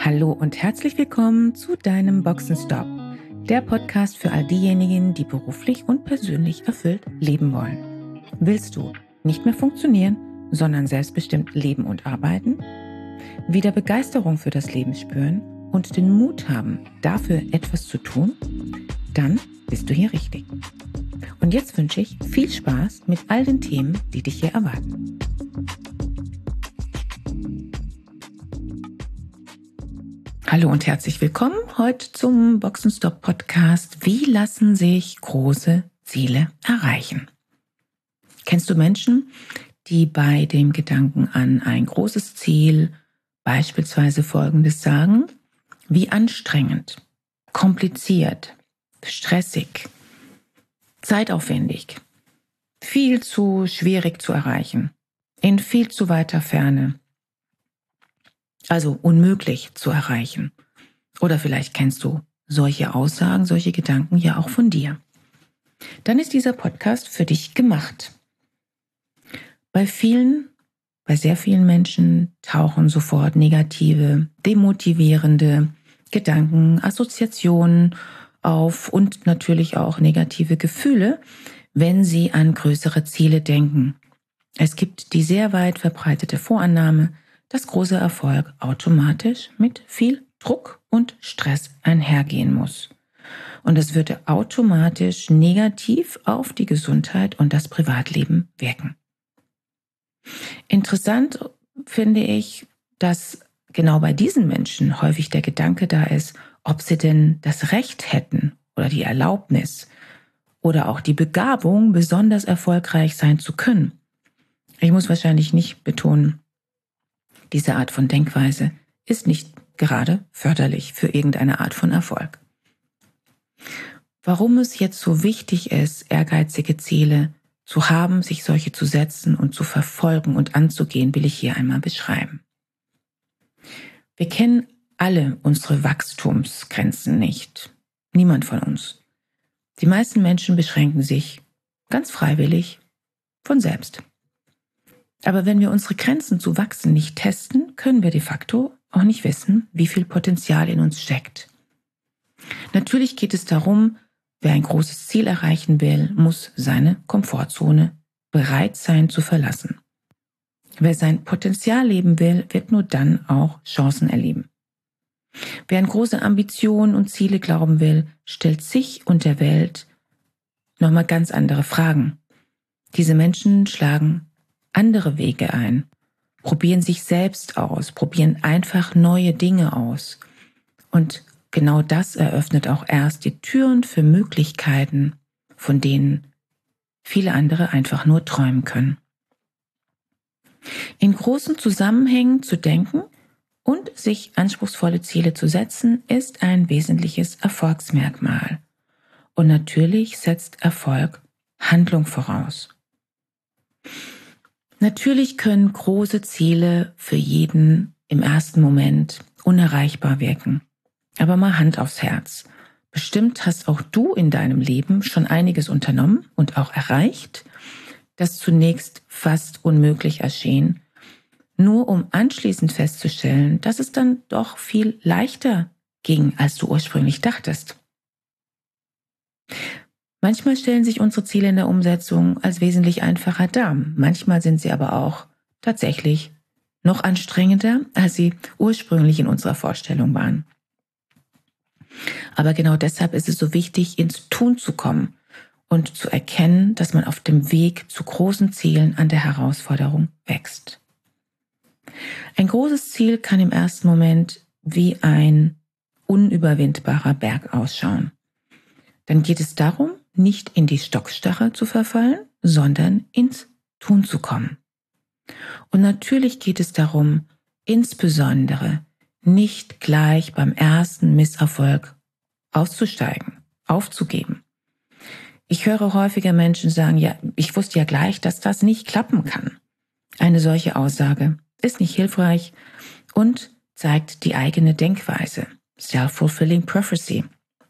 Hallo und herzlich willkommen zu deinem Boxenstopp, der Podcast für all diejenigen, die beruflich und persönlich erfüllt leben wollen. Willst du nicht mehr funktionieren, sondern selbstbestimmt leben und arbeiten? Wieder Begeisterung für das Leben spüren und den Mut haben, dafür etwas zu tun? Dann bist du hier richtig. Und jetzt wünsche ich viel Spaß mit all den Themen, die dich hier erwarten. Hallo und herzlich willkommen heute zum Boxenstopp Podcast. Wie lassen sich große Ziele erreichen? Kennst du Menschen, die bei dem Gedanken an ein großes Ziel beispielsweise Folgendes sagen? Wie anstrengend, kompliziert, stressig, zeitaufwendig, viel zu schwierig zu erreichen, in viel zu weiter Ferne. Also unmöglich zu erreichen. Oder vielleicht kennst du solche Aussagen, solche Gedanken ja auch von dir. Dann ist dieser Podcast für dich gemacht. Bei sehr vielen Menschen tauchen sofort negative, demotivierende Gedanken, Assoziationen auf und natürlich auch negative Gefühle, wenn sie an größere Ziele denken. Es gibt die sehr weit verbreitete Vorannahme, dass großer Erfolg automatisch mit viel Druck und Stress einhergehen muss. Und es würde automatisch negativ auf die Gesundheit und das Privatleben wirken. Interessant finde ich, dass genau bei diesen Menschen häufig der Gedanke da ist, ob sie denn das Recht hätten oder die Erlaubnis oder auch die Begabung, besonders erfolgreich sein zu können. Ich muss wahrscheinlich nicht betonen, diese Art von Denkweise ist nicht gerade förderlich für irgendeine Art von Erfolg. Warum es jetzt so wichtig ist, ehrgeizige Ziele zu haben, sich solche zu setzen und zu verfolgen und anzugehen, will ich hier einmal beschreiben. Wir kennen alle unsere Wachstumsgrenzen nicht. Niemand von uns. Die meisten Menschen beschränken sich ganz freiwillig von selbst. Aber wenn wir unsere Grenzen zu wachsen nicht testen, können wir de facto auch nicht wissen, wie viel Potenzial in uns steckt. Natürlich geht es darum, wer ein großes Ziel erreichen will, muss seine Komfortzone bereit sein zu verlassen. Wer sein Potenzial leben will, wird nur dann auch Chancen erleben. Wer an große Ambitionen und Ziele glauben will, stellt sich und der Welt nochmal ganz andere Fragen. Diese Menschen schlagen andere Wege ein, probieren sich selbst aus, probieren einfach neue Dinge aus. Und genau das eröffnet auch erst die Türen für Möglichkeiten, von denen viele andere einfach nur träumen können. In großen Zusammenhängen zu denken und sich anspruchsvolle Ziele zu setzen, ist ein wesentliches Erfolgsmerkmal. Und natürlich setzt Erfolg Handlung voraus. Natürlich können große Ziele für jeden im ersten Moment unerreichbar wirken. Aber mal Hand aufs Herz. Bestimmt hast auch du in deinem Leben schon einiges unternommen und auch erreicht, das zunächst fast unmöglich erschien, nur um anschließend festzustellen, dass es dann doch viel leichter ging, als du ursprünglich dachtest. Manchmal stellen sich unsere Ziele in der Umsetzung als wesentlich einfacher dar. Manchmal sind sie aber auch tatsächlich noch anstrengender, als sie ursprünglich in unserer Vorstellung waren. Aber genau deshalb ist es so wichtig, ins Tun zu kommen und zu erkennen, dass man auf dem Weg zu großen Zielen an der Herausforderung wächst. Ein großes Ziel kann im ersten Moment wie ein unüberwindbarer Berg ausschauen. Dann geht es darum, nicht in die Stockstarre zu verfallen, sondern ins Tun zu kommen. Und natürlich geht es darum, insbesondere nicht gleich beim ersten Misserfolg auszusteigen, aufzugeben. Ich höre häufiger Menschen sagen, ja, ich wusste ja gleich, dass das nicht klappen kann. Eine solche Aussage ist nicht hilfreich und zeigt die eigene Denkweise, Self-Fulfilling Prophecy.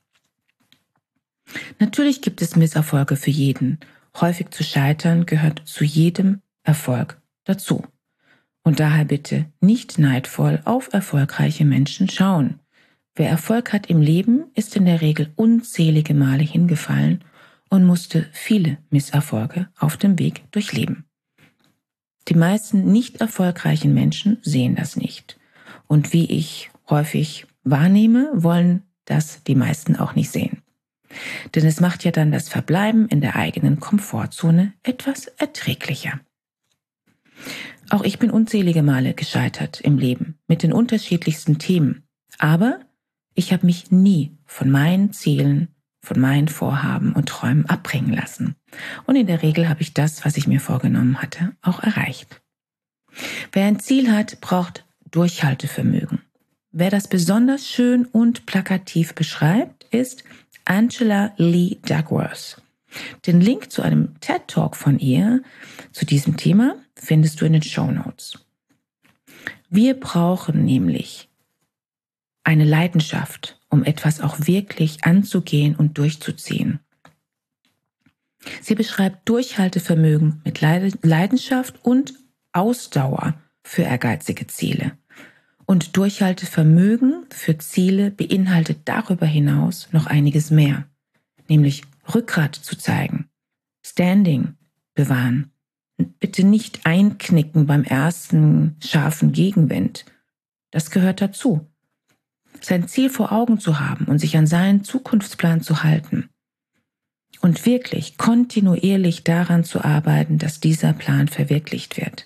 Natürlich gibt es Misserfolge für jeden. Häufig zu scheitern gehört zu jedem Erfolg dazu. Und daher bitte nicht neidvoll auf erfolgreiche Menschen schauen. Wer Erfolg hat im Leben, ist in der Regel unzählige Male hingefallen und musste viele Misserfolge auf dem Weg durchleben. Die meisten nicht erfolgreichen Menschen sehen das nicht. Und wie ich häufig wahrnehme, wollen das die meisten auch nicht sehen. Denn es macht ja dann das Verbleiben in der eigenen Komfortzone etwas erträglicher. Auch ich bin unzählige Male gescheitert im Leben mit den unterschiedlichsten Themen. Aber ich habe mich nie von meinen Zielen, von meinen Vorhaben und Träumen abbringen lassen. Und in der Regel habe ich das, was ich mir vorgenommen hatte, auch erreicht. Wer ein Ziel hat, braucht Durchhaltevermögen. Wer das besonders schön und plakativ beschreibt, ist Angela Lee Duckworth. Den Link zu einem TED-Talk von ihr zu diesem Thema findest du in den Shownotes. Wir brauchen nämlich eine Leidenschaft, um etwas auch wirklich anzugehen und durchzuziehen. Sie beschreibt Durchhaltevermögen mit Leidenschaft und Ausdauer für ehrgeizige Ziele. Und Durchhaltevermögen für Ziele beinhaltet darüber hinaus noch einiges mehr, nämlich Rückgrat zu zeigen, Standing bewahren, bitte nicht einknicken beim ersten scharfen Gegenwind. Das gehört dazu. Sein Ziel vor Augen zu haben und sich an seinen Zukunftsplan zu halten und wirklich kontinuierlich daran zu arbeiten, dass dieser Plan verwirklicht wird.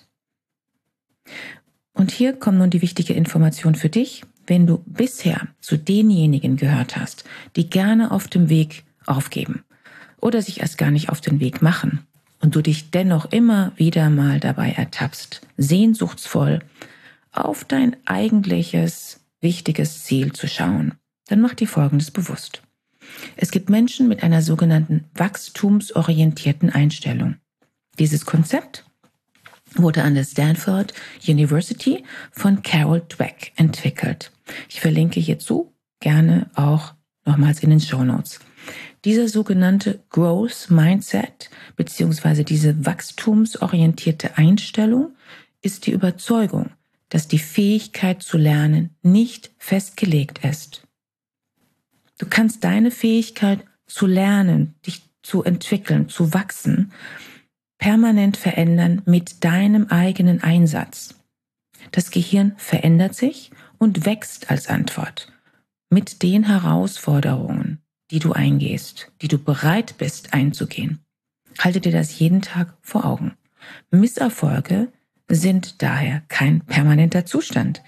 Und hier kommt nun die wichtige Information für dich, wenn du bisher zu denjenigen gehört hast, die gerne auf dem Weg aufgeben oder sich erst gar nicht auf den Weg machen und du dich dennoch immer wieder mal dabei ertappst, sehnsuchtsvoll auf dein eigentliches, wichtiges Ziel zu schauen, dann mach dir Folgendes bewusst. Es gibt Menschen mit einer sogenannten wachstumsorientierten Einstellung. Dieses Konzept wurde an der Stanford University von Carol Dweck entwickelt. Ich verlinke hierzu gerne auch nochmals in den Shownotes. Dieser sogenannte Growth Mindset bzw. diese wachstumsorientierte Einstellung ist die Überzeugung, dass die Fähigkeit zu lernen nicht festgelegt ist. Du kannst deine Fähigkeit zu lernen, dich zu entwickeln, zu wachsen, permanent verändern mit deinem eigenen Einsatz. Das Gehirn verändert sich und wächst als Antwort mit den Herausforderungen, die du eingehst, die du bereit bist einzugehen. Halte dir das jeden Tag vor Augen. Misserfolge sind daher kein permanenter Zustand.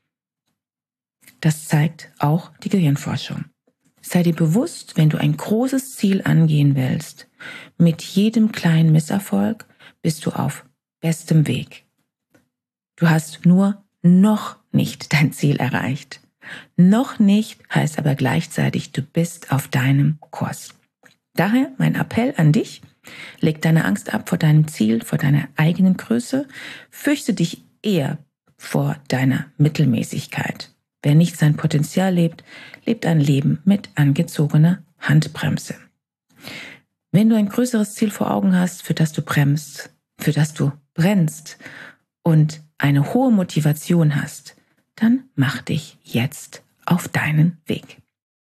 Das zeigt auch die Gehirnforschung. Sei dir bewusst, wenn du ein großes Ziel angehen willst, mit jedem kleinen Misserfolg bist du auf bestem Weg. Du hast nur noch nicht dein Ziel erreicht. Noch nicht heißt aber gleichzeitig, du bist auf deinem Kurs. Daher mein Appell an dich, leg deine Angst ab vor deinem Ziel, vor deiner eigenen Größe, fürchte dich eher vor deiner Mittelmäßigkeit. Wer nicht sein Potenzial lebt, lebt ein Leben mit angezogener Handbremse. Wenn du ein größeres Ziel vor Augen hast, für das du bremst, für das du brennst und eine hohe Motivation hast, dann mach dich jetzt auf deinen Weg.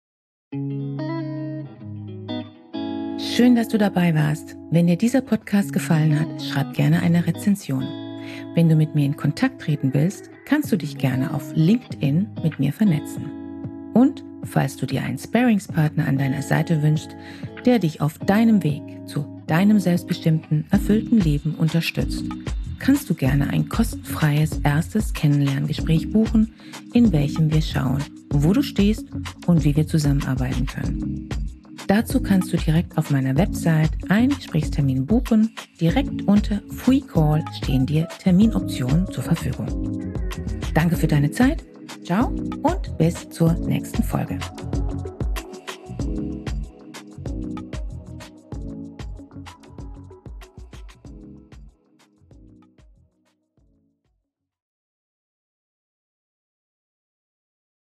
Schön, dass du dabei warst. Wenn dir dieser Podcast gefallen hat, schreib gerne eine Rezension. Wenn du mit mir in Kontakt treten willst, kannst du dich gerne auf LinkedIn mit mir vernetzen. Und falls du dir einen Sparringspartner an deiner Seite wünschst, der dich auf deinem Weg zu deinem selbstbestimmten, erfüllten Leben unterstützt, kannst du gerne ein kostenfreies erstes Kennenlerngespräch buchen, in welchem wir schauen, wo du stehst und wie wir zusammenarbeiten können. Dazu kannst du direkt auf meiner Website einen Gesprächstermin buchen. Direkt unter Free Call stehen dir Terminoptionen zur Verfügung. Danke für deine Zeit. Ciao und bis zur nächsten Folge.